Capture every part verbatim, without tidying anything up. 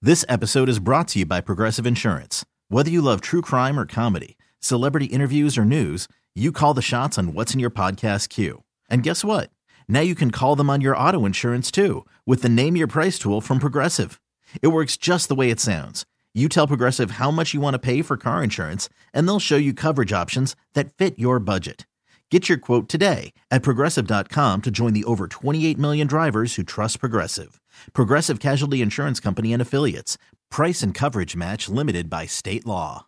This episode is brought to you by Progressive Insurance. Whether you love true crime or comedy, celebrity interviews or news, you call the shots on what's in your podcast queue. And guess what? Now you can call them on your auto insurance too with the Name Your Price tool from Progressive. It works just the way it sounds. You tell Progressive how much you want to pay for car insurance, and they'll show you coverage options that fit your budget. Get your quote today at Progressive dot com to join the over twenty-eight million drivers who trust Progressive. Progressive Casualty Insurance Company and Affiliates. Price and coverage match limited by state law.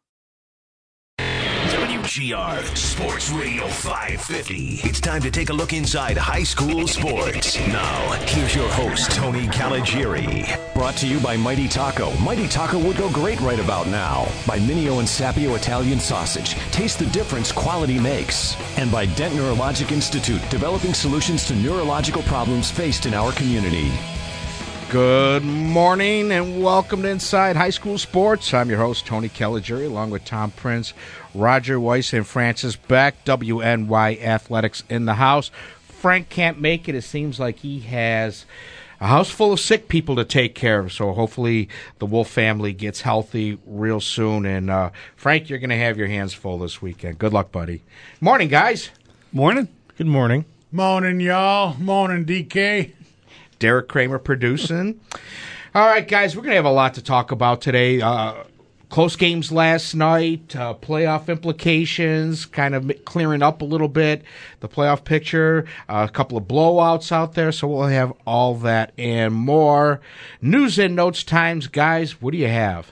W G R Sports Radio five fifty. It's time to take a look inside high school sports. Now, here's your host, Tony Caligiuri. Brought to you by Mighty Taco. Mighty Taco would go great right about now. By Mineo and Sapio Italian Sausage. Taste the difference quality makes. And by Dent Neurologic Institute, developing solutions to neurological problems faced in our community. Good morning and welcome to Inside High School Sports. I'm your host, Tony Caligiuri, along with Tom Prince, Roger Weiss, and Francis Beck. W N Y Athletics in the house. Frank can't make it. It seems like he has a house full of sick people to take care of, so hopefully the Wolf family gets healthy real soon. And uh, Frank, you're going to have your hands full this weekend. Good luck, buddy. Morning, guys. Morning. Good morning. Morning, y'all. Morning, D K. Derek Kramer producing. All right, guys, we're going to have a lot to talk about today. Uh, close games last night, uh, playoff implications, kind of clearing up a little bit, the playoff picture, uh, a couple of blowouts out there, so we'll have all that and more. News and notes times, guys, what do you have?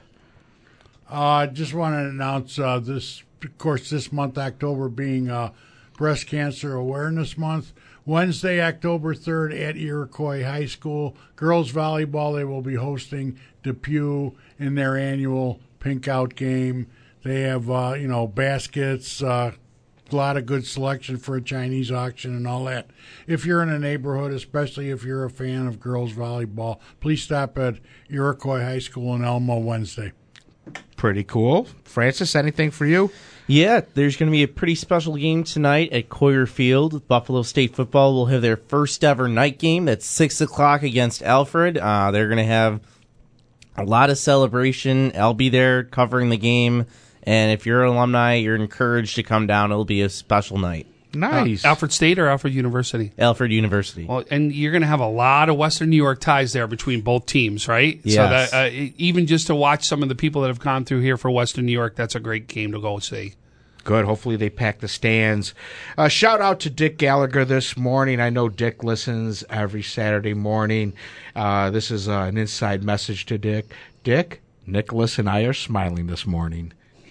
I uh, just want to announce uh, this, of course, this month, October, being uh, Breast Cancer Awareness Month. Wednesday, October third at Iroquois High School. Girls volleyball, they will be hosting Depew in their annual Pink Out game. They have, uh, you know, baskets, uh, a lot of good selection for a Chinese auction and all that. If you're in a neighborhood, especially if you're a fan of girls volleyball, please stop at Iroquois High School in Elmo Wednesday. Pretty cool. Francis, anything for you? Yeah, there's going to be a pretty special game tonight at Coyer Field. Buffalo State football will have their first ever night game. That's six o'clock against Alfred. Uh, they're going to have a lot of celebration. I'll be there covering the game. And if you're an alumni, you're encouraged to come down. It'll be a special night. Nice. Uh, Alfred State or Alfred University? Alfred University. Well, and you're going to have a lot of Western New York ties there between both teams, right? Yes. So that uh, even just to watch some of the people that have gone through here for Western New York, that's a great game to go see. Good. Hopefully they pack the stands. Uh, shout out to Dick Gallagher this morning. I know Dick listens every Saturday morning. Uh, this is uh, an inside message to Dick. Dick, Nicholas and I are smiling this morning.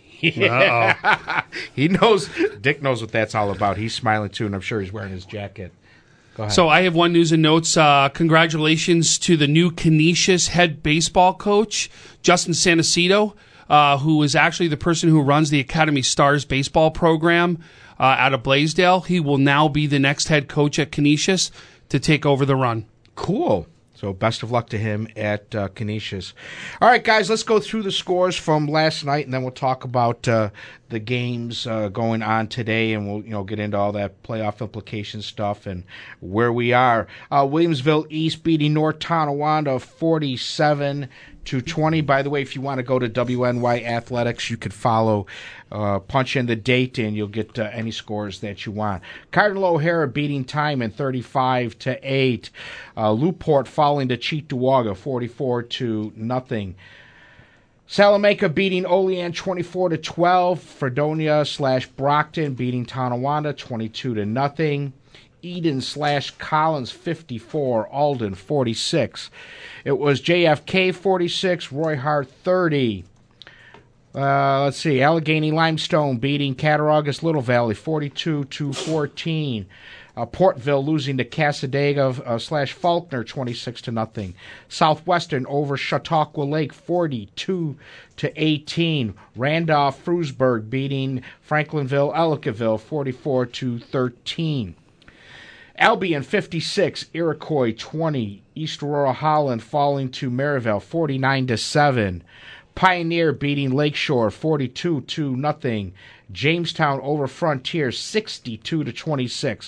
Uh-oh. He knows. Dick knows what that's all about. He's smiling too, and I'm sure he's wearing his jacket. Go ahead. So I have one news and notes. Uh, congratulations to the new Canisius head baseball coach, Justin Sanacito, uh, who is actually the person who runs the Academy Stars baseball program uh, out of Blaisdell. He will now be the next head coach at Canisius to take over the run. Cool. So best of luck to him at uh, Canisius. All right, guys, let's go through the scores from last night, and then we'll talk about uh, the games uh, going on today, and we'll you know get into all that playoff implication stuff and where we are. Uh, Williamsville East beating North Tonawanda forty-seven to twenty. By the way, if you want to go to W N Y Athletics, you could follow, uh, punch in the date, and you'll get uh, any scores that you want. Cardinal O'Hara beating Timon thirty-five to eight. Uh, Newport falling to Cheektowaga forty-four to nothing. Salamanca beating Olean twenty-four to twelve. Fredonia slash Brockton beating Tonawanda twenty-two to nothing. Eden slash Collins fifty-four. Alden forty-six. It was J F K forty-six. Roy Hart thirty. Uh, let's see. Allegheny Limestone beating Cattaraugus Little Valley forty-two to fourteen. Uh, Portville losing to Cassadaga uh, slash Faulkner twenty-six to nothing. Southwestern over Chautauqua Lake forty-two to eighteen. Randolph Frewsburg beating Franklinville Ellicottville forty-four to thirteen. Albion fifty-six, Iroquois twenty. East Aurora Holland falling to Maryville forty-nine to seven. Pioneer beating Lakeshore forty-two to nothing. Jamestown over Frontier sixty-two to twenty-six.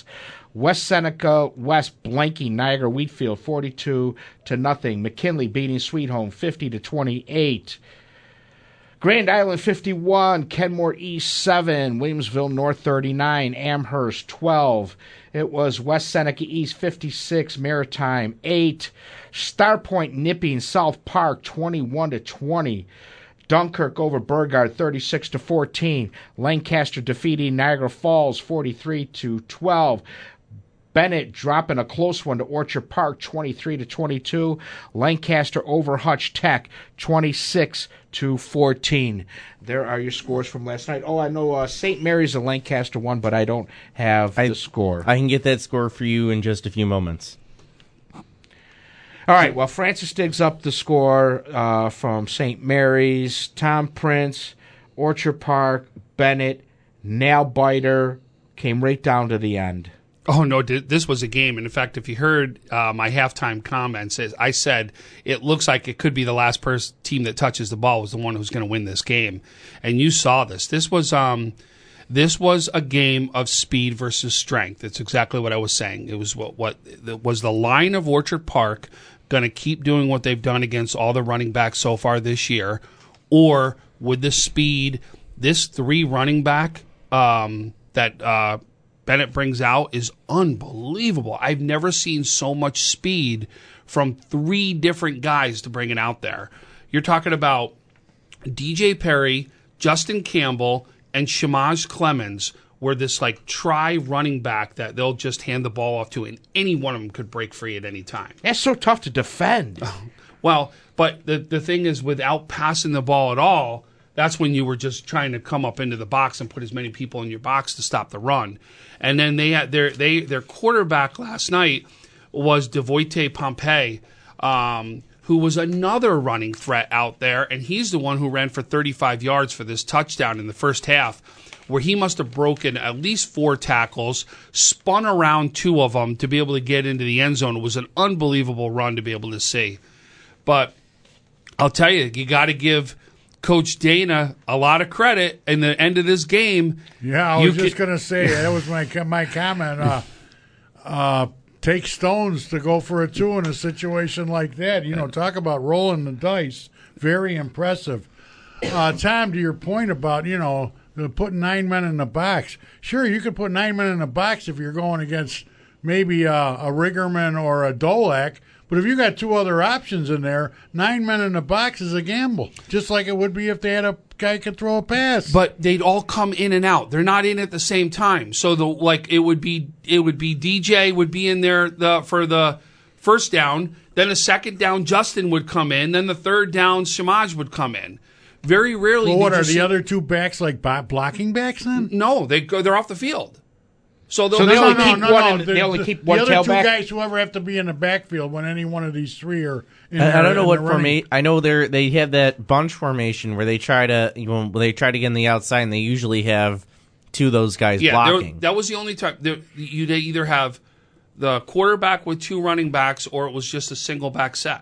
West Seneca West blanking Niagara Wheatfield forty-two to nothing. McKinley beating Sweet Home fifty to twenty-eight. Grand Island fifty-one, Kenmore East seven, Williamsville North thirty-nine, Amherst twelve. It was West Seneca East fifty-six, Maritime eight. Starpoint nipping South Park twenty-one to twenty. Dunkirk over Burgard thirty-six to fourteen. Lancaster defeating Niagara Falls forty-three to twelve. Bennett dropping a close one to Orchard Park twenty-three to twenty-two. Lancaster over Hutch Tech twenty-six to fourteen. There are your scores from last night. Oh, I know uh, Saint Mary's and Lancaster won, but I don't have I, the score. I can get that score for you in just a few moments. All right, well, Francis digs up the score uh, from Saint Mary's, Tom Prince, Orchard Park, Bennett, Nail Biter, came right down to the end. Oh, no, this was a game. And in fact, if you heard uh, my halftime comments, I said it looks like it could be the last person, team that touches the ball was the one who's going to win this game. And you saw this. This was um, this was a game of speed versus strength. It's exactly what I was saying. It was what, what was the line of Orchard Park going to keep doing what they've done against all the running backs so far this year, or would the speed, this three running back um, that uh, Bennett brings out is unbelievable. I've never seen so much speed from three different guys to bring it out there. You're talking about D J Perry, Justin Campbell, and Shamaj Clemens were this like try running back that they'll just hand the ball off to, and any one of them could break free at any time. That's so tough to defend. Well, but the the thing is, without passing the ball at all, that's when you were just trying to come up into the box and put as many people in your box to stop the run. And then they had their they their quarterback last night was Devoite Pompey, um, who was another running threat out there, and he's the one who ran for thirty-five yards for this touchdown in the first half, where he must have broken at least four tackles, spun around two of them to be able to get into the end zone. It was an unbelievable run to be able to see. But I'll tell you, you got to give Coach Dana a lot of credit in the end of this game. Yeah, I was just going to say, that was my my comment. Uh, uh, take stones to go for a two in a situation like that. You know, talk about rolling the dice. Very impressive. Uh, Tom, to your point about, you know, putting nine men in the box. Sure, you could put nine men in the box if you're going against maybe a, a Riggerman or a Dolak. But if you got two other options in there, nine men in the box is a gamble, just like it would be if they had a guy could throw a pass. But they'd all come in and out. They're not in at the same time. So the like it would be it would be D J would be in there the for the first down, then the second down Justin would come in, then the third down Shamaj would come in. Very rarely. Well, what did are you the see, other two backs like blocking backs then? No, they go. They're off the field. So, so they no, only no, keep no, one. no. In, the, they only the, keep one the other tailback. two guys who ever have to be in the backfield when any one of these three are. In I, their, I don't know in what the running. formation. I know they they have that bunch formation where they try to you know they try to get on the outside, and they usually have two of those guys yeah, blocking. That was the only time there, you they either have the quarterback with two running backs, or it was just a single back set.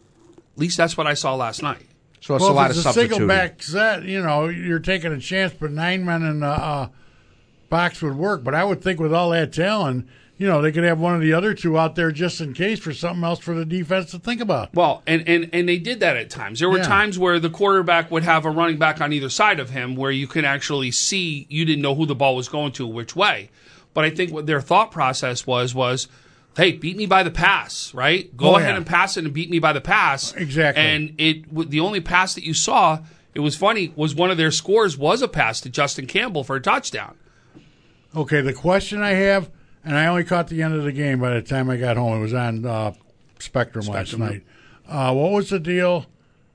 At least that's what I saw last night. So it's well, a lot if of it's a substituting. single back set, you know, you're taking a chance, but nine men in the uh, box would work. But I would think with all that talent, you know, they could have one of the other two out there just in case for something else for the defense to think about. Well, and, and, and they did that at times. There were Yeah. times where the quarterback would have a running back on either side of him where you can actually see you didn't know who the ball was going to, which way. But I think what their thought process was was, hey, beat me by the pass, right? Go Oh, ahead yeah. and pass it and beat me by the pass. Exactly. And it w- the only pass that you saw, it was funny, was one of their scores was a pass to Justin Campbell for a touchdown. Okay, the question I have, and I only caught the end of the game by the time I got home. It was on uh, Spectrum, Spectrum. last night. Uh, what was the deal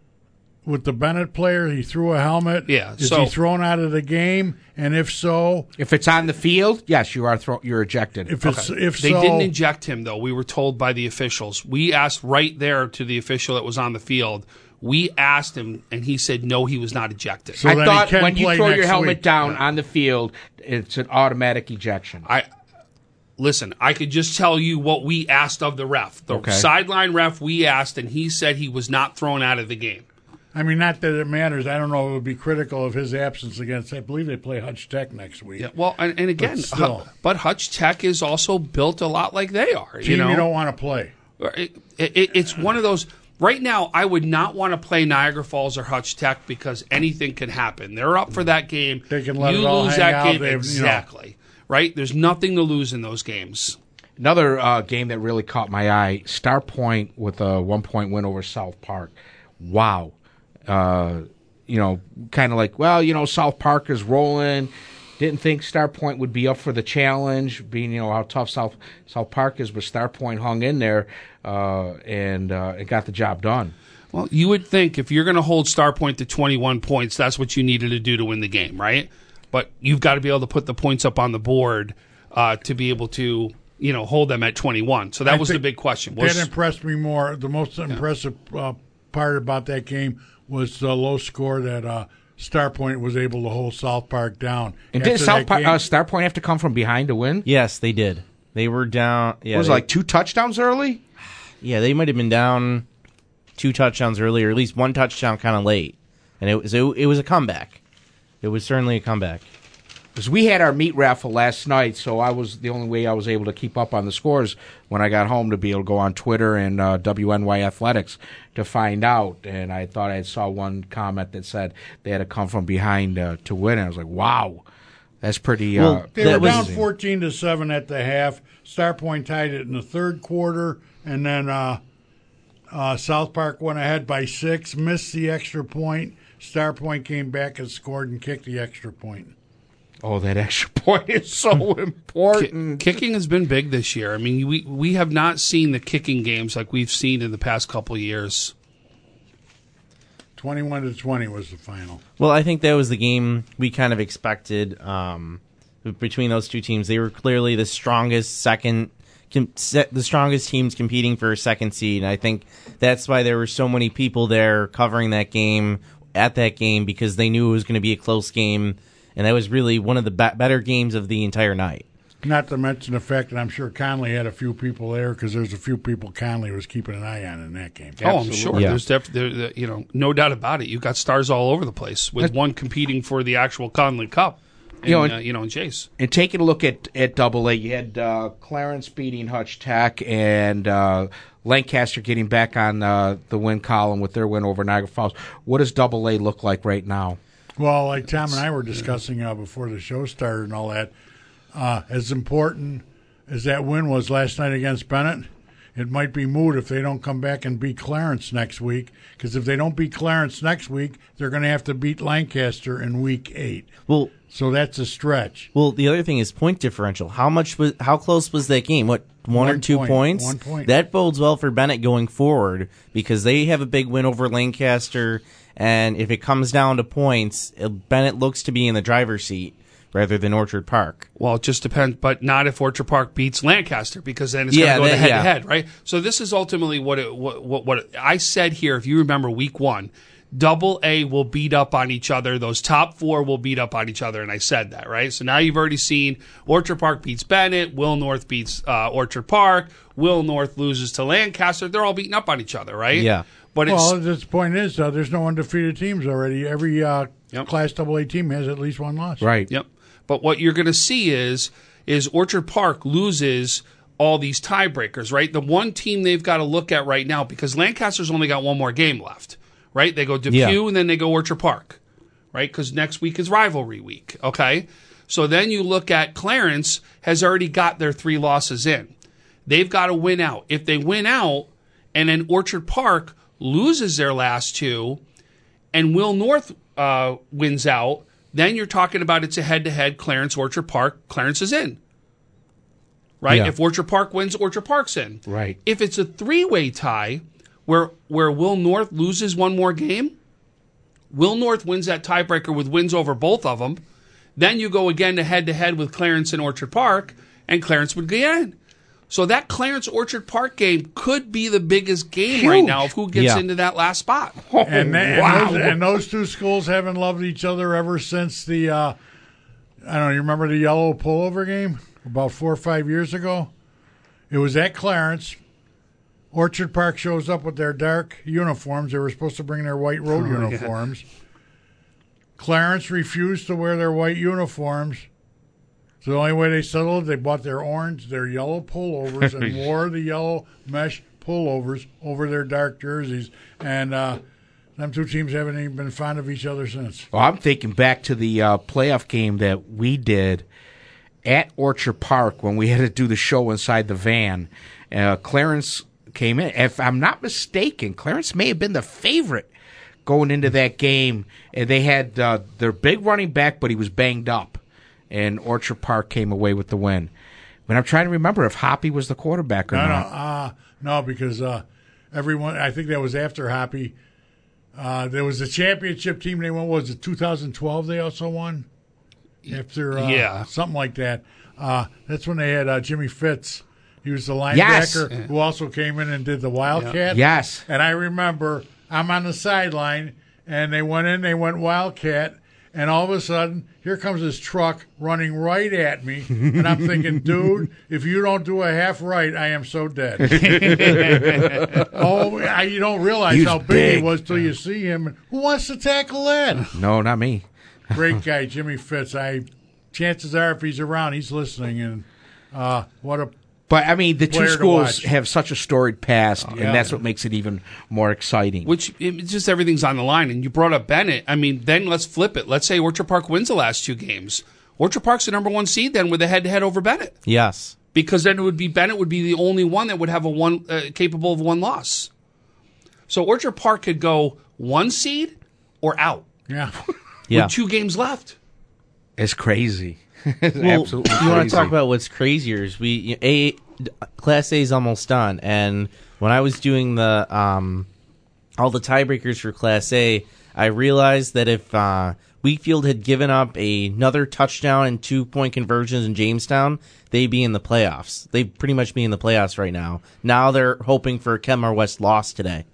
with the Bennett player? He threw a helmet. Yeah, Is so- he thrown out of the game? And if so, If it's on the field, yes, you are throw, you're ejected. if it's if They so, didn't eject him, though. We were told by the officials. We asked right there to the official that was on the field. We asked him, and he said no, he was not ejected. So I then he thought can when you play throw your next helmet week. down on the field, it's an automatic ejection. I listen. I could just tell you what we asked of the ref. The Okay. sideline ref we asked, and he said he was not thrown out of the game. I mean, not that it matters. I don't know. It would be critical of his absence against. I believe they play Hutch Tech next week. Yeah, well, and, and again, but, still, Hu- but Hutch Tech is also built a lot like they are. Team you know, you don't want to play. It, it, it's one of those. Right now, I would not want to play Niagara Falls or Hutch Tech because anything can happen. They're up for that game. They can let you it all lose hang that out. game They've, exactly. You know. Right? There's nothing to lose in those games. Another uh, game that really caught my eye: Star Point with a one-point win over South Park. Wow, uh, you know, kind of like, well, you know, South Park is rolling. Didn't think Star Point would be up for the challenge, being, you know, how tough South South Park is, but Star Point hung in there uh, and uh, it got the job done. Well, you would think if you're going to hold Star Point to twenty-one points, that's what you needed to do to win the game, right? But you've got to be able to put the points up on the board uh, to be able to, you know, hold them at twenty-one. So that I was the think big question. Was, that impressed me more. The most impressive uh, part about that game was the low score that uh, Star Point was able to hold South Park down. And did After South that Park, game- uh, Star Point have to come from behind to win? Yes, they did. They were down. Yeah, It was they, like two touchdowns early? yeah, they might have been down two touchdowns early, or at least one touchdown kind of late, and it was it, it was a comeback. It was certainly a comeback. Because we had our meat raffle last night, so I was the only way I was able to keep up on the scores when I got home to be able to go on Twitter and uh, W N Y Athletics to find out. And I thought I saw one comment that said they had to come from behind uh, to win. And I was like, wow, that's pretty. Uh, Well, They That were was- down fourteen to seven at the half. Star Point tied it in the third quarter, and then uh, uh, South Park went ahead by six, missed the extra point. Star Point came back and scored and kicked the extra point. oh, that extra point is so important. kicking has been big this year. I mean, we we have not seen the kicking games like we've seen in the past couple of years. Twenty-one to twenty was the final. Well, I think that was the game we kind of expected um, between those two teams. They were clearly the strongest second, com- se- the strongest teams competing for a second seed. And I think that's why there were so many people there covering that game at that game, because they knew it was going to be a close game, and that was really one of the be- better games of the entire night. Not to mention the fact that I'm sure Conley had a few people there, because there's a few people Conley was keeping an eye on in that game. Oh, I'm sure. Yeah. There's def- there, there, you know, no doubt about it. You've got stars all over the place, with one competing for the actual Conley Cup. And, You you know, know, and- uh, you know, in Chase. And taking a look at at Double A, you had uh, Clarence beating Hutch Tech and uh, Lancaster getting back on uh, the win column with their win over Niagara Falls. What does Double A look like right now? Well, like Tom and I were discussing uh, before the show started and all that, uh, as important as that win was last night against Bennett, it might be moot if they don't come back and beat Clarence next week. Because if they don't beat Clarence next week, they're going to have to beat Lancaster in week eight. Well, So that's a stretch. well, the other thing is point differential. How much was? How close was that game? What, one, One or two point. points? One point. That bodes well for Bennett going forward, because they have a big win over Lancaster, and if it comes down to points, it, Bennett looks to be in the driver's seat rather than Orchard Park. Well, it just depends, but not if Orchard Park beats Lancaster, because then it's Yeah, going to go that- head yeah. to head, right? So this is ultimately what it, what, what what I said here. If you remember, week one, Double A will beat up on each other. Those top four will beat up on each other, and I said that, right? So now you've already seen Orchard Park beats Bennett, Will North beats uh, Orchard Park, Will North loses to Lancaster. They're all beating up on each other, right? Yeah. But it's Well, the point is, uh, there's no undefeated teams already. Every uh, Yep. Class double A team has at least one loss. Right. Yep. But what you're going to see is is Orchard Park loses all these tiebreakers, right? The one team they've got to look at right now, because Lancaster's only got one more game left, right? They go Depew Yeah. and then they go Orchard Park, right? Because next week is rivalry week, okay? So then you look at Clarence has already got their three losses in. They've got to win out. If they win out and then Orchard Park loses their last two and Will North uh, wins out, then you're talking about it's a head-to-head Clarence Orchard Park. Clarence is in, right? Yeah. If Orchard Park wins, Orchard Park's in. Right. If it's a three-way tie where where Will North loses one more game, Will North wins that tiebreaker with wins over both of them. Then you go again to head-to-head with Clarence and Orchard Park, and Clarence would get in. So that Clarence Orchard Park game could be the biggest game right Huge. now of who gets Yeah. into that last spot. And, that, Wow. and, those, and those two schools haven't loved each other ever since the, uh, I don't know, you remember the yellow pullover game about four or five years ago? It was at Clarence. Orchard Park shows up with their dark uniforms. They were supposed to bring their white road Oh, uniforms. Yeah. Clarence refused to wear their white uniforms. So the only way they settled, they bought their orange, their yellow pullovers, and wore the yellow mesh pullovers over their dark jerseys. And uh, them two teams haven't even been fond of each other since. Well, I'm thinking back to the uh, playoff game that we did at Orchard Park when we had to do the show inside the van. Uh, Clarence came in. If I'm not mistaken, Clarence may have been the favorite going into that game. And they had uh, their big running back, but he was banged up. And Orchard Park came away with the win. But I'm trying to remember if Hoppy was the quarterback or no, not. No, uh, no, because uh, everyone, I think that was after Hoppy. Uh, there was a championship team. They won, what was it, two thousand twelve they also won? After uh, Yeah. something like that. Uh, that's when they had uh, Jimmy Fitz. He was the linebacker Yes. who also came in and did the Wildcat. Yes. And I remember I'm on the sideline, and they went in, they went Wildcat, and all of a sudden, here comes this truck running right at me, and I'm thinking, dude, if you don't do a half right, I am so dead. oh, I, you don't realize He's how big, big. he was till you see him. And who wants to tackle that? No, not me. Great guy, Jimmy Fitz. I chances are, if he's around, he's listening. And uh, what a But, I mean, the two player to schools watch. have such a storied past, yeah. and that's what makes it even more exciting. Which it's just everything's on the line. And you brought up Bennett. I mean, then let's flip it. Let's say Orchard Park wins the last two games. Orchard Park's the number one seed then with a head-to-head over Bennett. Yes. Because then it would be Bennett would be the only one that would have a one uh, capable of one loss. So Orchard Park could go one seed or out yeah. Yeah. with two games left. It's crazy. It's Well, absolutely you want crazy. to talk about what's crazier is we a Class A is almost done, and when I was doing the um, all the tiebreakers for Class A, I realized that if uh, Wheatfield had given up a, another touchdown and two point conversions in Jamestown, they'd be in the playoffs. They'd pretty much be in the playoffs right now. Now they're hoping for a Kenmore West loss today.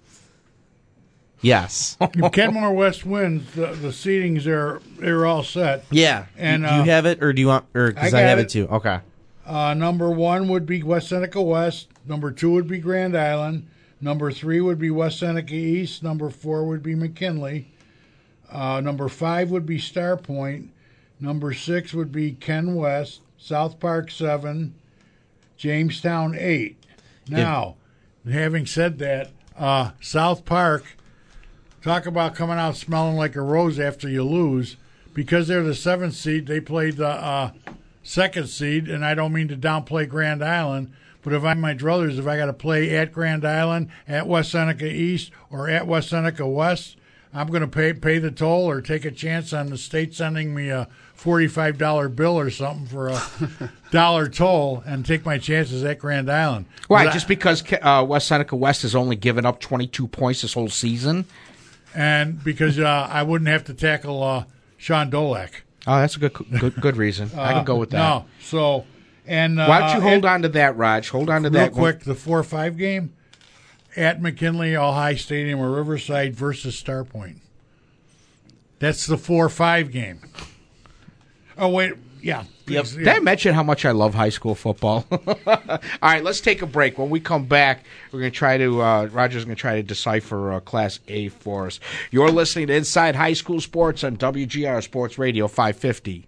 Yes. If Kenmore West wins, the, the seedings are they're all set. Yeah. And, do uh, you have it, or do you want? Or because I I, got have it. it too. Okay. Uh, number one would be West Seneca West. Number two would be Grand Island. Number three would be West Seneca East. Number four would be McKinley. Uh, number five would be Star Point. Number six would be Ken West. South Park seven. Jamestown eight. Now, having said that, uh, South Park, talk about coming out smelling like a rose after you lose. Because they're the seventh seed, they played the uh, second seed, and I don't mean to downplay Grand Island, but if I'm my druthers, if I got to play at Grand Island, at West Seneca East, or at West Seneca West, I'm going to pay pay the toll or take a chance on the state sending me a forty-five dollar bill or something for a dollar toll and take my chances at Grand Island. Right, But I- just because uh, West Seneca West has only given up twenty-two points this whole season. And because uh, I wouldn't have to tackle uh, Sean Dolak. Oh, that's a good good, good reason. I can go with that. No, so and uh, Why don't you hold and- on to that, Raj? Hold on to real that one. quick? The four five game at McKinley All High Stadium or Riverside versus Star Point. That's the four five game. Oh wait, yeah. Yep. Yeah. Did I mention how much I love high school football? All right, let's take a break. When we come back, we're going to try to, uh, Roger's going to try to decipher uh, Class A for us. You're listening to Inside High School Sports on W G R Sports Radio five fifty.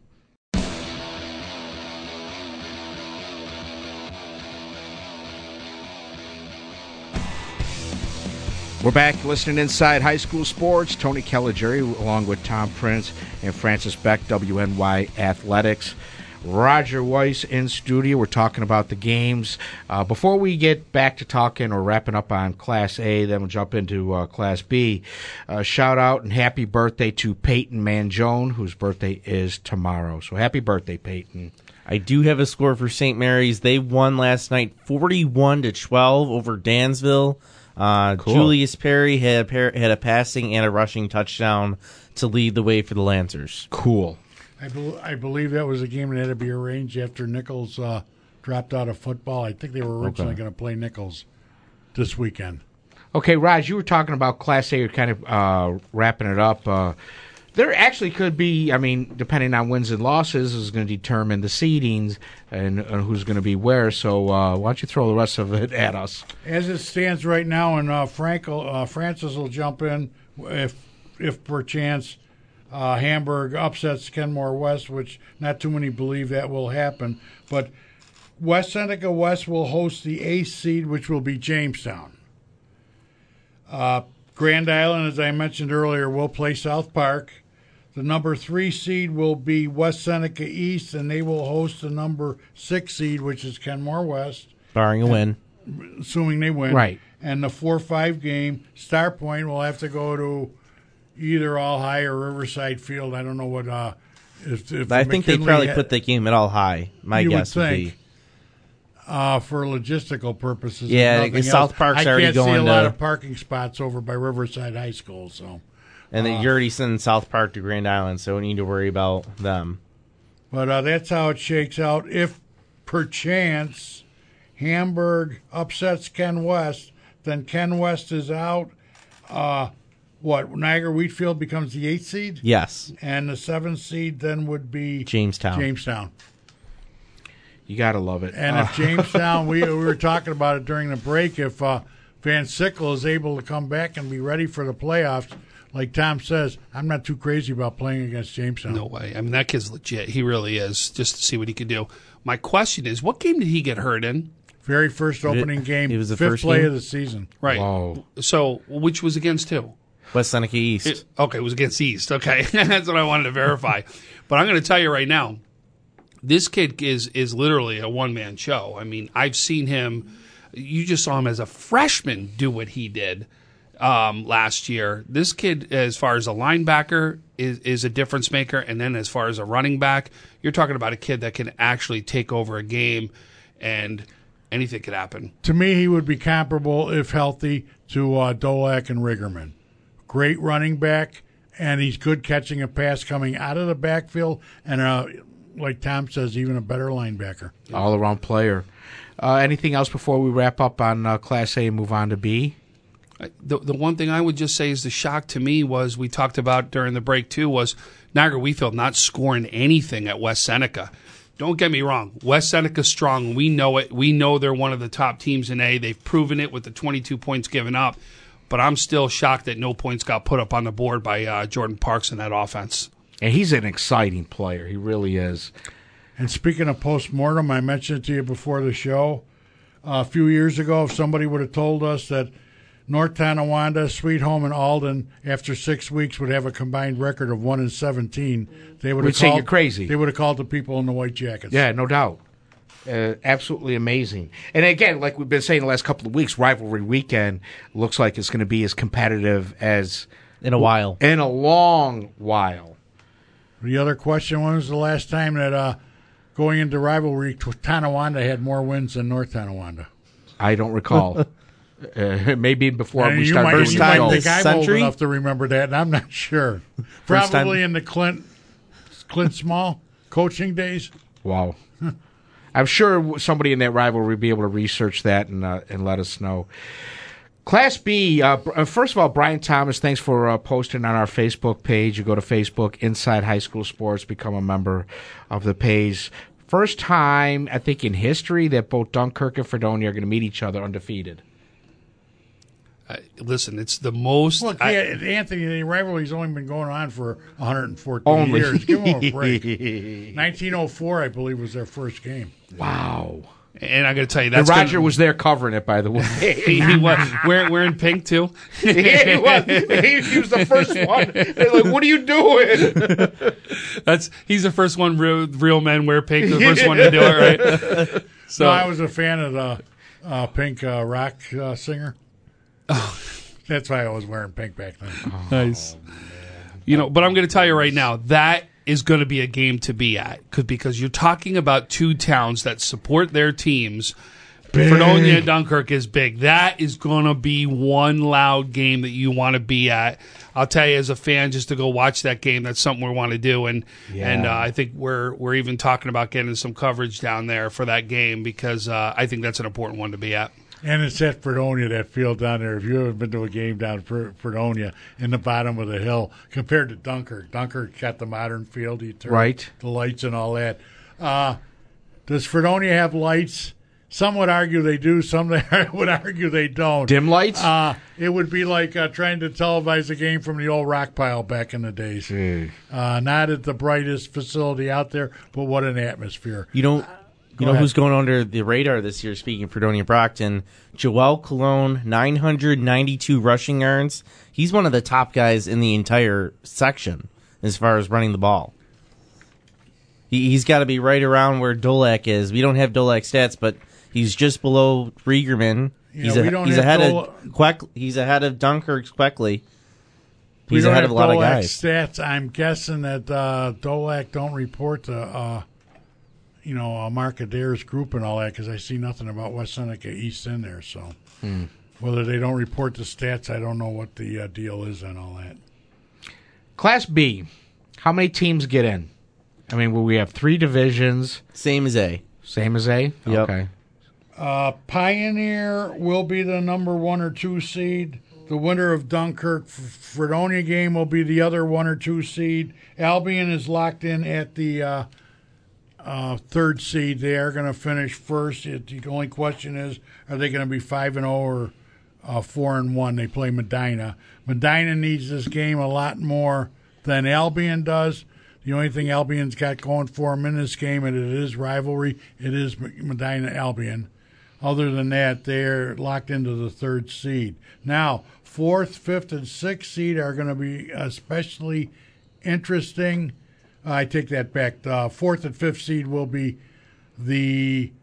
We're back listening Inside High School Sports. Tony Caligiuri along with Tom Prince and Francis Beck, W N Y Athletics. Roger Weiss in studio. We're talking about the games. Uh, before we get back to talking or wrapping up on Class A, then we'll jump into uh, Class B. Uh, shout out and happy birthday to Peyton Manjone, whose birthday is tomorrow. So happy birthday, Peyton. I do have a score for Saint Mary's. They won last night forty-one to twelve over Dansville. Uh, Cool. Julius Perry had a, par- had a passing and a rushing touchdown to lead the way for the Lancers. Cool. I, bel I believe that was a game that had to be arranged after Nichols uh, dropped out of football. I think they were originally Okay. going to play Nichols this weekend. Okay, Raj, you were talking about Class A. You're kind of uh, wrapping it up. Uh, There actually could be, I mean, depending on wins and losses, is going to determine the seedings and, and who's going to be where. So uh, why don't you throw the rest of it at us? As it stands right now, and uh, Frankel, uh, Francis will jump in if, if perchance uh, Hamburg upsets Kenmore West, which not too many believe that will happen. But West Seneca West will host the eighth seed, which will be Jamestown. Uh, Grand Island, as I mentioned earlier, will play South Park. The number three seed will be West Seneca East, and they will host the number six seed, which is Kenmore West. Barring a win. Assuming they win. Right. And the four five game, Star Point will have to go to either All High or Riverside Field. I don't know what. Uh, if, if I think they McKinley probably ha- put the game at All High. My You would guess would, think. be. Uh, for logistical purposes. and Yeah, nothing because else. South Park's I already can't see going a lot to- of parking spots over by Riverside High School, so. And then you're already sending South Park to Grand Island, so we need to worry about them. But uh, that's how it shakes out. If perchance Hamburg upsets Ken West, then Ken West is out. Uh, what, Niagara Wheatfield becomes the eighth seed? Yes. And the seventh seed then would be Jamestown. Jamestown. You got to love it. And Uh, if Jamestown, we, we were talking about it during the break, if uh, Van Sickle is able to come back and be ready for the playoffs, like Tom says, I'm not too crazy about playing against Jamestown. No way. I mean, that kid's legit. He really is, just to see what he could do. My question is, what game did he get hurt in? Very first opening game, It was the fifth first play game? of the season. Right. Whoa. So, which was against who? West Seneca East. It- okay, it was against East. Okay, that's what I wanted to verify. But I'm going to tell you right now, this kid is is literally a one man show. I mean, I've seen him. You just saw him as a freshman do what he did um, last year. This kid, as far as a linebacker, is is a difference maker, and then as far as a running back, you're talking about a kid that can actually take over a game, and anything could happen. To me, he would be comparable, if healthy, to uh, Dolak and Riggerman. Great running back, and he's good catching a pass coming out of the backfield, and uh, like Tom says, even a better linebacker. All around player. Uh, anything else before we wrap up on uh, Class A and move on to B? The the one thing I would just say is the shock to me was, we talked about during the break too, was Niagara Wheatfield not scoring anything at West Seneca. Don't get me wrong, West Seneca's strong. We know it. We know they're one of the top teams in A. They've proven it with the twenty-two points given up. But I'm still shocked that no points got put up on the board by uh, Jordan Parks in that offense. And he's an exciting player. He really is. And speaking of postmortem, I mentioned it to you before the show. Uh, a few years ago, if somebody would have told us that North Tonawanda, Sweet Home, and Alden, after six weeks, would have a combined record of one and seventeen, they would We'd have say called, you're crazy. They would have called the people in the white jackets. Yeah, no doubt. Uh, absolutely amazing. And again, like we've been saying the last couple of weeks, rivalry weekend looks like it's going to be as competitive as In a while. in a long while. The other question: when was the last time that uh, going into rivalry, Tonawanda had more wins than North Tonawanda? I don't recall. uh, maybe before And we you started might, doing First you the might time show. think this I'm old century? enough to remember that, and I'm not sure. First time- Probably in the Clint Clint Small coaching days. Wow. I'm sure somebody in that rivalry will be able to research that and uh, and let us know. Class B, uh, uh, first of all, Brian Thomas, thanks for uh, posting on our Facebook page. You go to Facebook, Inside High School Sports, become a member of the page. First time, I think, in history that both Dunkirk and Fredonia are going to meet each other undefeated. Uh, listen, it's the most. Look, I- yeah, Anthony, the rivalry's only been going on for one hundred fourteen Only. years. Give them a break. nineteen oh four, I believe, was their first game. Wow. and I got to tell you, And that's Roger gonna, was there covering it, by the way. he, he was wearing, wearing pink too. he, was, he, he was the first one. They're like, what are you doing? That's he's the first one. Real, real men wear pink. The first one to do it, right? So No, I was a fan of the uh, pink uh, rock uh, singer. That's why I was wearing pink back then. nice. You know, but I'm going to tell you right now, that is going to be a game to be at, 'cause- because you're talking about two towns that support their teams. Fredonia and Dunkirk is big. That is going to be one loud game that you want to be at. I'll tell you, as a fan, just to go watch that game, that's something we want to do. And and uh, I think we're we're even talking about getting some coverage down there for that game, because uh, I think that's an important one to be at. And it's at Fredonia, that field down there. If you haven't been to a game down at Fre- Fredonia, in the bottom of the hill, compared to Dunkirk. Dunkirk got the modern field. You turn Right. the lights and all that. Uh, does Fredonia have lights? Some would argue they do. Some would argue they don't. Dim lights? Uh, it would be like uh, trying to televise a game from the old rock pile back in the days. Gee. Uh, not at the brightest facility out there, but what an atmosphere. You don't. You know ahead. who's going under the radar this year, speaking of Fredonia Brockton? Joel Cologne, nine hundred ninety-two rushing yards. He's one of the top guys in the entire section as far as running the ball. He, he's got to be right around where Dolak is. We don't have Dolak stats, but he's just below Riegerman. Yeah, he's we a, don't he's have ahead Dol- of Queck, He's ahead of Dunkirk's Queckley. We He's don't ahead have of a lot of Dolak's guys. stats. I'm guessing that uh, Dolak don't report to, uh, you know, uh, Mark Adair's group and all that, because I see nothing about West Seneca East in there. So Hmm. whether they don't report the stats, I don't know what the uh, deal is and all that. Class B, how many teams get in? I mean, will we have three divisions? Same as A. Same as A? Yep. Okay. Uh, Pioneer will be the number one or two seed. The winner of Dunkirk Fredonia game will be the other one or two seed. Albion is locked in at the uh, uh, third seed. They are going to finish first. It, the only question is, are they going to be five and zero or uh, four and one? They play Medina. Medina needs this game a lot more than Albion does. The only thing Albion's got going for them in this game, and it is rivalry, it is Medina Albion. Other than that, they're locked into the third seed. Now, fourth, fifth, and sixth seed are going to be especially interesting. Uh, I take that back. The fourth and fifth seed will be the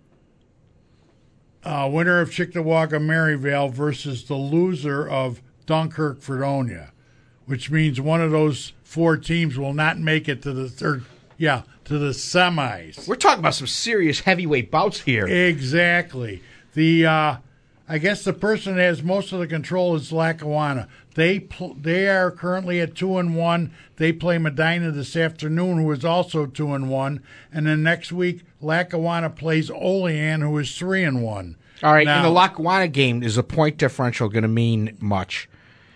uh, winner of Cheektowaga Maryvale versus the loser of Dunkirk Fredonia, which means one of those four teams will not make it to the third. Yeah, to the semis. We're talking about some serious heavyweight bouts here. Exactly. The uh, I guess the person that has most of the control is Lackawanna. They pl- they are currently at two and one. They play Medina this afternoon, who is also two and one, and then next week Lackawanna plays Olean, who is three and one. All right, Now, in the Lackawanna game, is the point differential going to mean much?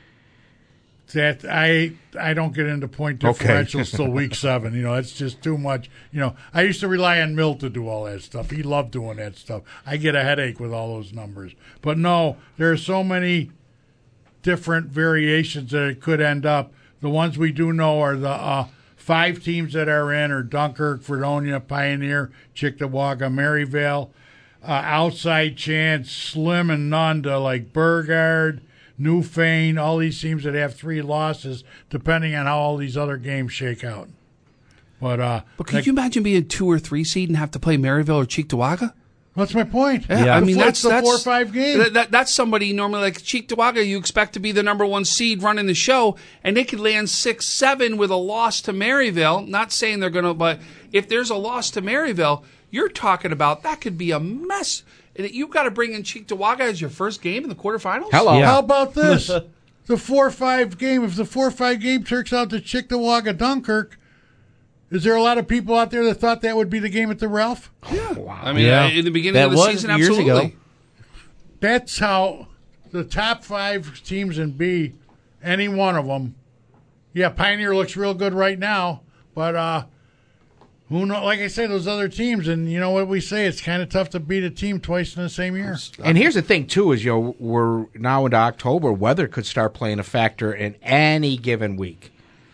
That I I don't get into point Okay. differentials till week seven. You know, it's just too much. You know, I used to rely on Milt to do all that stuff. He loved doing that stuff. I get a headache with all those numbers. But no, there are so many different variations that it could end up. The ones we do know are the uh, five teams that are in are Dunkirk, Fredonia, Pioneer, Cheektowaga, Maryvale. Uh, outside chance, slim and none to like Burgard, Newfane, all these teams that have three losses, depending on how all these other games shake out. But uh, But could that- you imagine being two or three seed and have to play Maryville or Cheektowaga? That's my point. Yeah, I mean The four- that's it's the that's four or five game. That, that, that's somebody normally like Cheektowaga. You expect to be the number one seed running the show, and they could land six, seven with a loss to Maryville. Not saying they're going to, but if there's a loss to Maryville, you're talking about that could be a mess. And you've got to bring in Cheektowaga as your first game in the quarterfinals. Hello. Yeah. How about this? The four or five game. If the four or five game turns out to Cheektowaga Dunkirk, is there a lot of people out there that thought that would be the game at the Ralph? I mean, Yeah. uh, in the beginning That of the was season, years absolutely. ago. That's how the top five teams in B, any one of them. Yeah, Pioneer looks real good right now, but uh, who know? Like I say, those other teams, and you know what we say, it's kind of tough to beat a team twice in the same year. And here's the thing, too, is you know we're now into October. Weather could start playing a factor in any given week.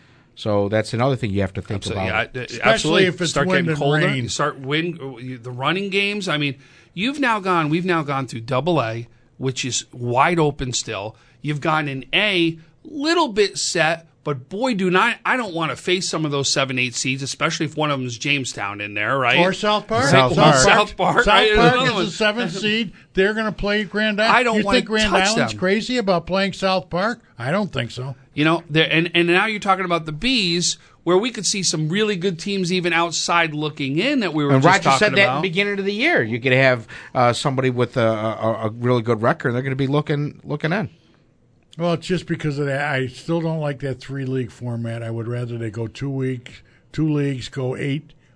So that's another thing you have to think Absolutely, about. yeah, Especially absolutely. if it's start wind getting and colder. rain. You start wind the running games. I mean, you've now gone. We've now gone through Double A, which is wide open still. You've gone in A, little bit set, but boy, do not I don't want to face some of those seven, eight seeds, especially if one of them is Jamestown in there, right? Or South Park. South South Park. South Park, South right? Park Another is one. the seventh seed. They're going to play Grand Island. I don't You wanna think Grand touch Island's them. crazy about playing South Park? I don't think so. You know, there and, and now you're talking about the Bees, where we could see some really good teams even outside looking in that we were And just Roger talking said that about. in the beginning of the year. You could have uh, somebody with a, a, a really good record. They're going to be looking looking in. Well, it's just because of that. I still don't like that three league format. I would rather they go two weeks, two leagues, go eight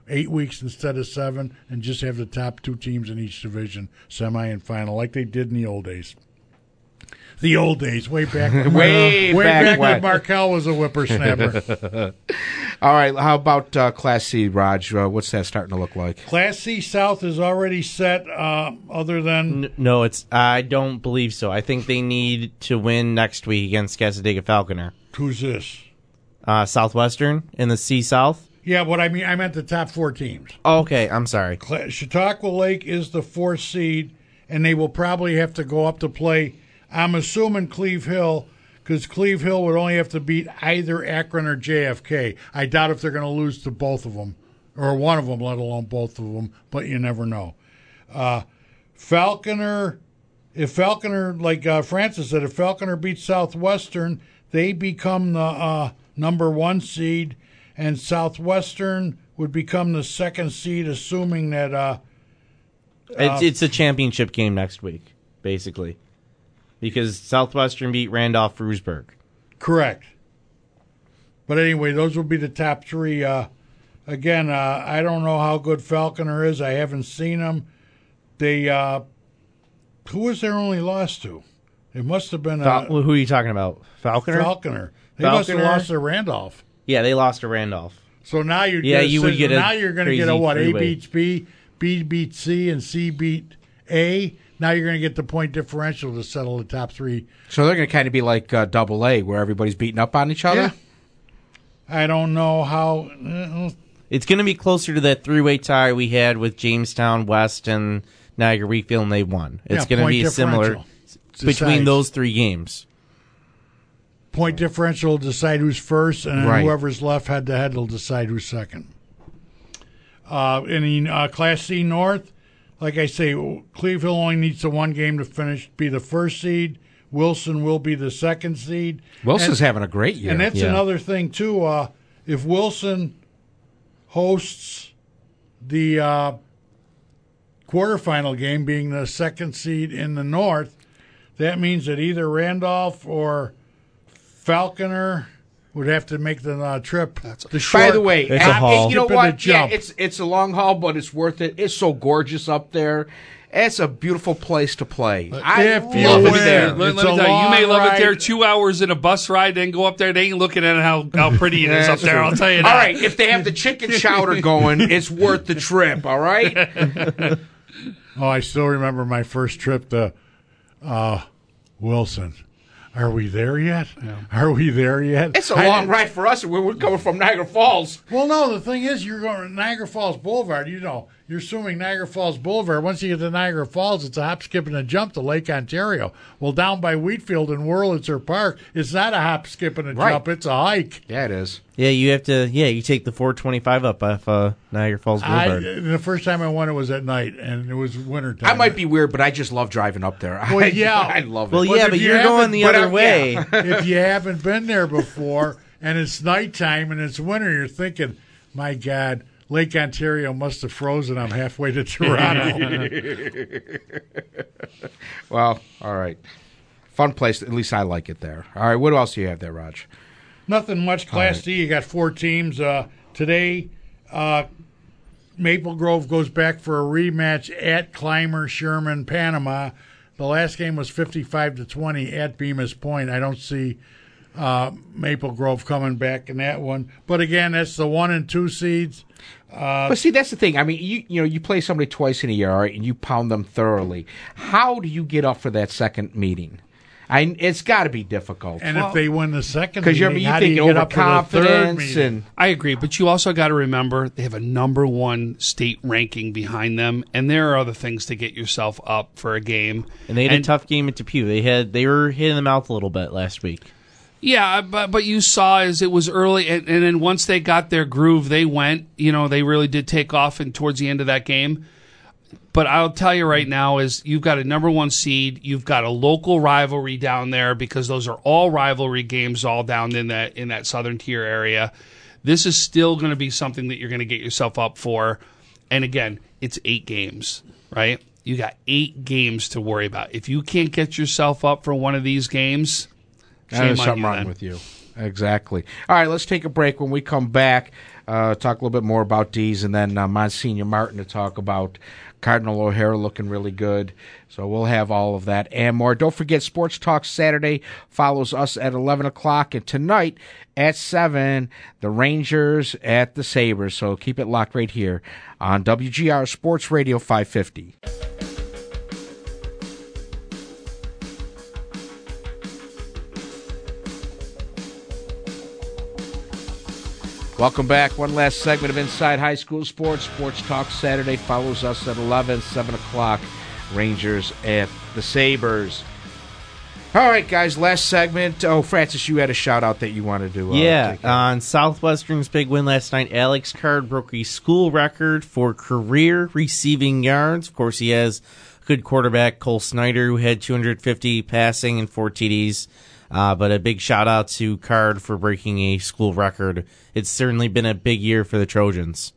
eight weeks instead of seven, and just have the top two teams in each division, semi and final, like they did in the old days. The old days, way back, way, way back, back when when Markel was a whippersnapper. All right, how about uh, Class C, Raj? Uh, what's that starting to look like? Class C South is already set. Uh, other than N- no, it's I don't believe so. I think they need to win next week against Casadega Falconer. Who's this? Uh, Southwestern in the C South. Yeah, what I mean, I meant the top four teams. Oh, okay, I'm sorry. Cla- Chautauqua Lake is the fourth seed, and they will probably have to go up to play. I'm assuming Cleve Hill, because Cleve Hill would only have to beat either Akron or J F K. I doubt if they're going to lose to both of them, or one of them, let alone both of them, but you never know. Uh, Falconer, if Falconer, like uh, Francis said, if Falconer beats Southwestern, they become the uh, number one seed, and Southwestern would become the second seed, assuming that... Uh, It's, it's a championship game next week, basically. Because Southwestern beat Randolph-Frewsburg. Correct. But anyway, those will be the top three. Uh, again, uh, I don't know how good Falconer is. I haven't seen them. They, uh, who was their only loss to? It must have been uh, Fal- who are you talking about? Falconer? Falconer. They must have Falconer? lost to Randolph. Yeah, they lost to Randolph. So now you're Yeah, you would get a now you're going to get a crazy what? A three-way. beats B, B beats C, and C beat A. Now you're going to get the point differential to settle the top three. So they're going to kind of be like uh, Double A, where everybody's beating up on each other? Yeah. I don't know how. Uh, It's going to be closer to that three-way tie we had with Jamestown, West, and Niagara Wheatfield, and they won. It's Yeah, going to point be similar differential between decides. those three games. Point differential will decide who's first, and then Right. whoever's left head to head will decide who's second. Uh, in the uh, Class C North, like I say, Cleve Hill only needs the one game to finish, be the first seed. Wilson will be the second seed. Wilson's and, having a great year. and that's Yeah. another thing too. Uh, if Wilson hosts the uh, quarterfinal game, being the second seed in the North, that means that either Randolph or Falconer would have to make the uh, trip. That's By the way, It's a uh, haul. you know Skip and a what? Yeah, jump. it's it's a long haul, but it's worth it. It's so gorgeous up there. It's a beautiful place to play. I if you love it win, there. Let, It's let me a tell you, you may long love it there. ride. Two hours in a bus ride, then go up there. They ain't looking at how, how pretty it is up there. I'll tell you that. All right, if they have the chicken chowder going, it's worth the trip. All right. Oh, I still remember my first trip to uh, Wilson. Are we there yet? Are we there yet? It's a I- long ride for us. We're, we're coming from Niagara Falls. Well, no, the thing is, you're going to Niagara Falls Boulevard. You know, you're assuming Niagara Falls Boulevard. Once you get to Niagara Falls, it's a hop, skip, and a jump to Lake Ontario. Well, down by Wheatfield and Wurlitzer Park, it's not a hop, skip, and a Right. jump. It's a hike. Yeah, it is. Yeah, you have to. Yeah, you take the four twenty-five up off uh, Niagara Falls I, Boulevard. the first time I went, it was at night, and it was wintertime. I might be weird, but I just love driving up there. Well, I, yeah. I love it. well, But yeah, if but you you're going haven't- the but other I'm- way. yeah. If you haven't been there before and it's nighttime and it's winter, you're thinking, my God, Lake Ontario must have frozen. I'm halfway to Toronto. Well, all right. Fun place. At least I like it there. All right, what else do you have there, Raj? Nothing much. Class D, you got four teams. Uh, today, uh, Maple Grove goes back for a rematch at Clymer, Sherman, Panama. The last game was fifty-five to twenty at Bemis Point. I don't see uh, Maple Grove coming back in that one. But again, that's the one and two seeds. But see, that's the thing. I mean, you you know, you play somebody twice in a year, all right, and you pound them thoroughly. How do you get up for that second meeting? I, it's got to be difficult. And if they win the second because meeting, you're you how do think you get up for the third overconfidence meeting? and I agree, but you also got to remember they have a number one state ranking behind them, and there are other things to get yourself up for a game. And they had a tough game at Depew. They had they were hitting the mouth a little bit last week. Yeah, but but you saw as it was early, and, and then once they got their groove, they went. You know, they really did take off, and towards the end of that game. But I'll tell you right now is you've got a number one seed. You've got a local rivalry down there because those are all rivalry games all down in that in that southern tier area. This is still going to be something that you're going to get yourself up for. And again, it's eight games, right? You got eight games to worry about. If you can't get yourself up for one of these games, shame there's on something you wrong then. with you. Exactly. All right, let's take a break. When we come back, uh, talk a little bit more about D's, and then uh, Monsignor Martin to talk about Cardinal O'Hara looking really good. So we'll have all of that and more. Don't forget, Sports Talk Saturday follows us at eleven o'clock, and tonight at seven, the Rangers at the Sabres. So keep it locked right here on W G R Sports Radio five fifty. Welcome back. One last segment of Inside High School Sports. Sports Talk Saturday follows us at eleven, seven o'clock. Rangers at the Sabres. All right, guys, last segment. Oh, Francis, you had a shout-out that you wanted to uh, Yeah, take on Southwestern's big win last night, Alex Card broke a school record for career receiving yards. Of course, he has a good quarterback, Cole Snyder, who had two hundred fifty passing and four T Ds. Uh, but a big shout-out to Card for breaking a school record. It's certainly been a big year for the Trojans.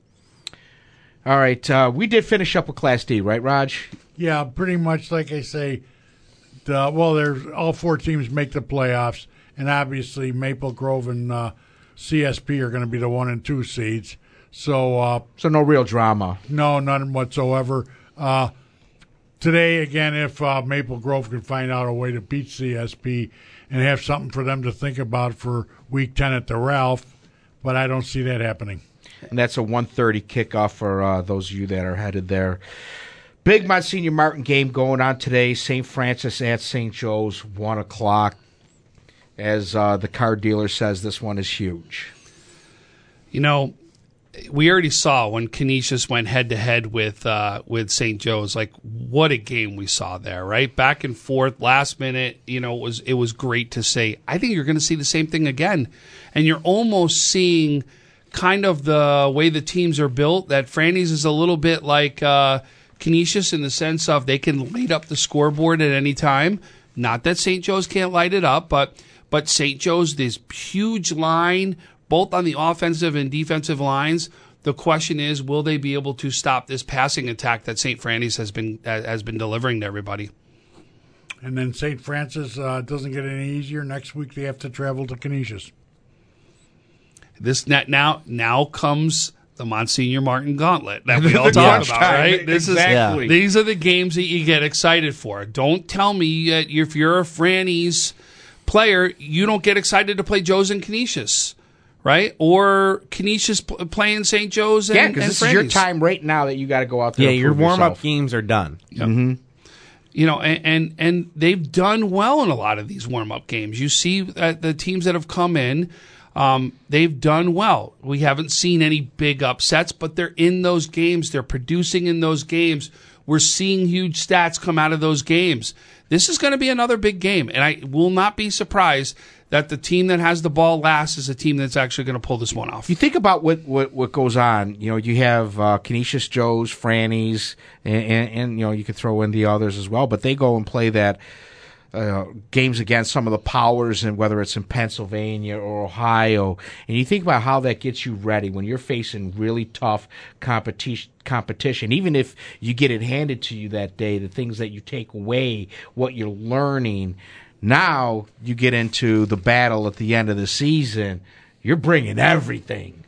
All right, uh, we did finish up with Class D, right, Raj? Yeah, pretty much like I say. The, well, there's all four teams make the playoffs, and obviously Maple Grove and uh, C S P are going to be the one and two seeds. So, uh, so no real drama. No, none whatsoever. Uh, today, again, if uh, Maple Grove can find out a way to beat C S P and have something for them to think about for Week ten at the Ralph, but I don't see that happening. And that's a one thirty kickoff for uh, those of you that are headed there. Big Monsignor Martin game going on today. Saint Francis at Saint Joe's, one o'clock. As uh, the card dealer says, this one is huge. You know, we already saw when Canisius went head-to-head with uh, with Saint Joe's, like, what a game we saw there, right? Back and forth, last minute, you know, it was, it was great to say. I think you're going to see the same thing again. And you're almost seeing kind of the way the teams are built, that Franny's is a little bit like uh, Canisius in the sense of they can light up the scoreboard at any time. Not that Saint Joe's can't light it up, but but Saint Joe's, this huge line, both on the offensive and defensive lines. The question is, will they be able to stop this passing attack that Saint Franny's has been has been delivering to everybody? And then Saint Francis uh, doesn't get any easier. Next week they have to travel to Canisius. This net now now comes the Monsignor Martin gauntlet that we all talk about, right? This exactly. is these are the games that you get excited for. Don't tell me that if you're a Franny's player, you don't get excited to play Joe's and Canisius, right? Or Canisius p- playing Saint Joe's and Yeah, because this and is your Franny's. time right now that you got to go out there. Yeah, and your prove warm-up yourself. games are done. Yep. Mm-hmm. You know, and, and and they've done well in a lot of these warm-up games. You see that the teams that have come in, um, they've done well. We haven't seen any big upsets, but they're in those games. They're producing in those games. We're seeing huge stats come out of those games. This is going to be another big game, and I will not be surprised that the team that has the ball last is a team that's actually going to pull this one off. You think about what, what, what goes on. You know, you have uh, Canisius Joe's, Franny's, and, and, and, you know, you could throw in the others as well, but they go and play that uh, games against some of the powers, and whether it's in Pennsylvania or Ohio, and you think about how that gets you ready when you're facing really tough competition. competition, even if you get it handed to you that day, the things that you take away, what you're learning. Now you get into the battle at the end of the season, you're bringing everything,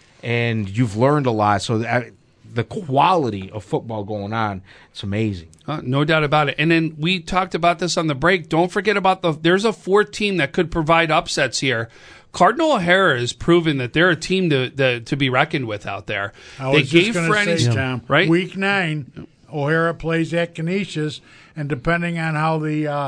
and you've learned a lot. So that, the quality of football going on, it's amazing. Uh, no doubt about it. And then we talked about this on the break. Don't forget about the, there's a fourth team that could provide upsets here. Cardinal O'Hara has proven that they're a team to to, to be reckoned with out there. I they was gave just going to say, Franny's, Tom, right? Week nine, O'Hara plays at Canisius, and depending on how the uh,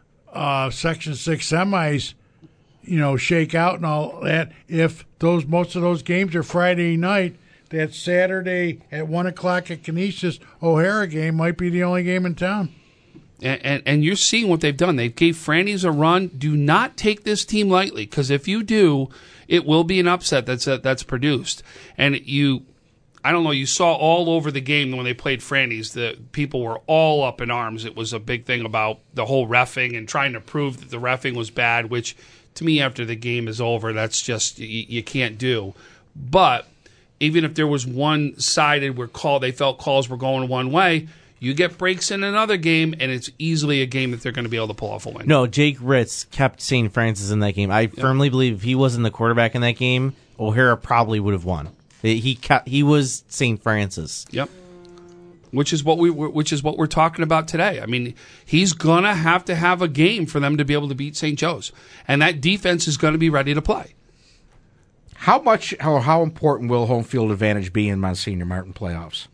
uh, Section Six semis, you know, shake out and all that, if those most of those games are Friday night, that Saturday at one o'clock at Canisius O'Hara game might be the only game in town. And, and, and you're seeing what they've done. They gave Franny's a run. Do not take this team lightly, because if you do, it will be an upset that's uh, that's produced. And you, I don't know, you saw all over the game when they played Franny's, the people were all up in arms. It was a big thing about the whole reffing and trying to prove that the reffing was bad, which to me, after the game is over, that's just, you, you can't do. But even if there was one-sided where call, they felt calls were going one way, You get breaks in another game, and it's easily a game that they're going to be able to pull off a win. No, Jake Ritz kept Saint Francis in that game. I yep. firmly believe if he wasn't the quarterback in that game, O'Hara probably would have won. He kept, he was Saint Francis. Yep. Which is what we which is what we're talking about today. I mean, he's gonna have to have a game for them to be able to beat Saint Joe's, and that defense is going to be ready to play. How much or how important will home field advantage be in Monsignor Martin playoffs?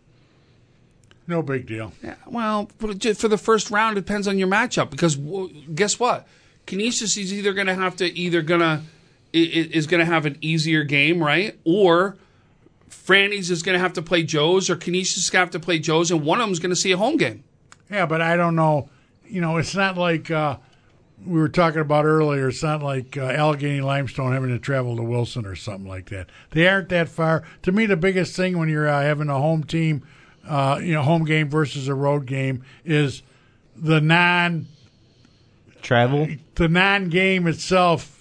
No big deal. Yeah, well, for the first round, it depends on your matchup because guess what? Canisius is either going to have to either gonna is going to have an easier game, right, or Franny's is going to have to play Joe's, or Canisius is going to have to play Joe's, and one of them is going to see a home game. Yeah, but I don't know. You know, it's not like uh, we were talking about earlier. It's not like uh, Allegheny Limestone having to travel to Wilson or something like that. They aren't that far. To me, the biggest thing when you're uh, having a home team, uh, you know, home game versus a road game is the non travel, the non-game itself.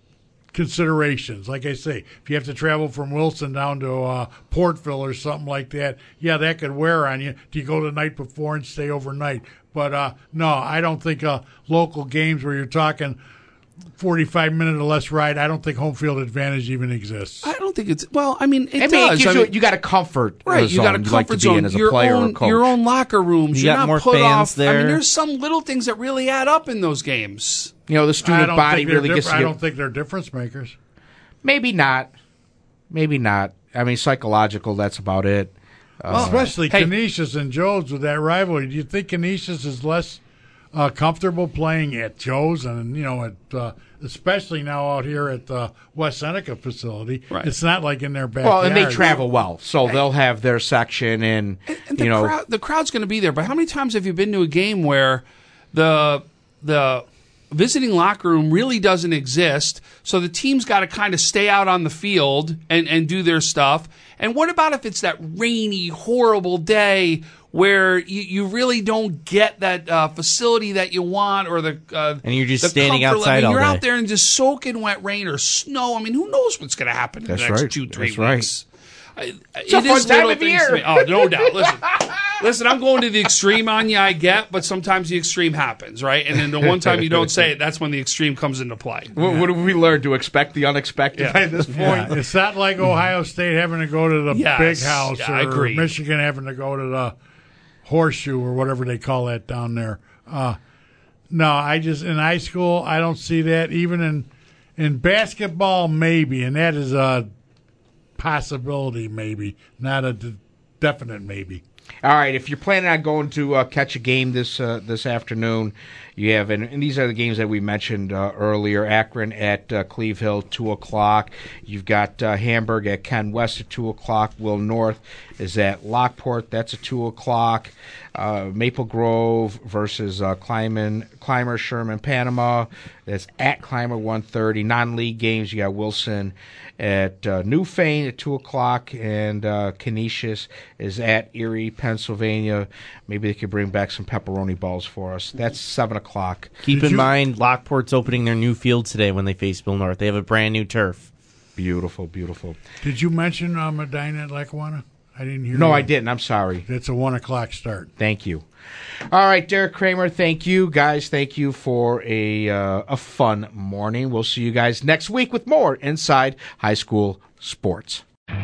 Considerations. Like I say, if you have to travel from Wilson down to uh, Portville or something like that, yeah, that could wear on you. Do you go the night before and stay overnight? But uh, no, I don't think uh, local games where you're talking forty-five minute or less ride, I don't think home field advantage even exists. I don't think it's, well, I mean, it I mean, does. It gives I you, mean, you got a comfort right, zone you got a comfort like to zone. be in as a your player own, or coach. Your own locker rooms. You You're got not more put fans off. there. I mean, there's some little things that really add up in those games. You know, the student body really diff- gets to I get, don't think they're difference makers. Maybe not. Maybe not. I mean, psychological, that's about it. Well, uh, especially hey, Canisius and Joe's with that rivalry. Do you think Canisius is less uh, comfortable playing at Joe's and, you know, at uh, especially now out here at the West Seneca facility? Right. It's not like in their backyard. Well, and they travel well, so hey. they'll have their section and, and, and the you know. Crowd, the crowd's going to be there, but how many times have you been to a game where the the visiting locker room really doesn't exist, so the team's got to kind of stay out on the field and, and do their stuff? And what about if it's that rainy, horrible day where you, you really don't get that uh, facility that you want, or the uh, and you're just the standing comfort, outside I mean, all you're day. out there and just soaking wet rain or snow. I mean, who knows what's going to happen in That's the next right. two, three That's weeks? Right. It's it a fun is time little of things year. to me. Oh, no doubt. Listen, listen. I'm going to the extreme on you. I get, but sometimes the extreme happens, right? And then the one time you don't say it, that's when the extreme comes into play. What, yeah. what have we learned? To expect the unexpected yeah. by this point. Yeah. It's not like Ohio State having to go to the yes. big house, yeah, or I agree. Michigan having to go to the horseshoe or whatever they call that down there. Uh, no, I just in high school I don't see that. Even in in basketball, maybe, and that is a possibility, maybe, not a d- definite maybe. All right, if you're planning on going to uh, catch a game this uh, this afternoon, you have, and, and these are the games that we mentioned uh, earlier. Akron at uh, Cleve Hill, two o'clock. You've got uh, Hamburg at Ken West at two o'clock. Will North is at Lockport. That's at two o'clock. Uh, Maple Grove versus uh, Clyman, Clymer, Sherman, Panama. That's at Clymer, one thirty. Non-league games, you got Wilson at uh, Newfane at two o'clock, and uh, Canisius is at Erie, Pennsylvania. Maybe they could bring back some pepperoni balls for us. That's seven o'clock. Keep Did in you- mind, Lockport's opening their new field today when they face Bill North. They have a brand new turf. Beautiful, beautiful. Did you mention uh, Medina at Lackawanna? I didn't hear. No, that. I didn't. I'm sorry. It's a one o'clock start. Thank you. All right, Derek Kramer, thank you. Guys, thank you for a uh, a fun morning. We'll see you guys next week with more Inside High School Sports.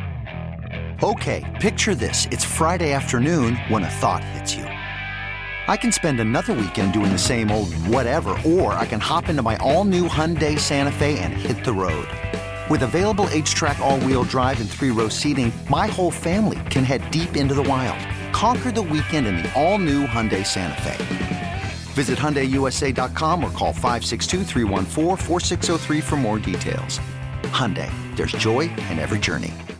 Okay, picture this. It's Friday afternoon when a thought hits you. I can spend another weekend doing the same old whatever, or I can hop into my all-new Hyundai Santa Fe and hit the road. With available H-Track all-wheel drive and three-row seating, my whole family can head deep into the wild. Conquer the weekend in the all-new Hyundai Santa Fe. Visit Hyundai U S A dot com or call five six two, three one four, four six zero three for more details. Hyundai, there's joy in every journey.